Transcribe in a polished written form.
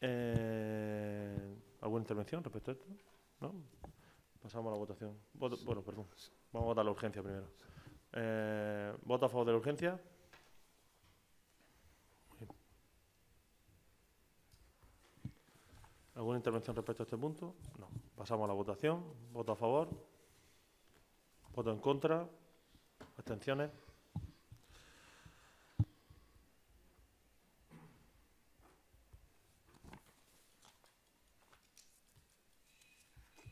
¿Alguna intervención respecto a esto? ¿No? Pasamos a la votación. Bueno, perdón. Vamos a votar la urgencia primero. ¿Voto a favor de la urgencia? ¿Alguna intervención respecto a este punto? No. Pasamos a la votación. ¿Voto a favor? ¿Voto en contra? ¿Abstenciones?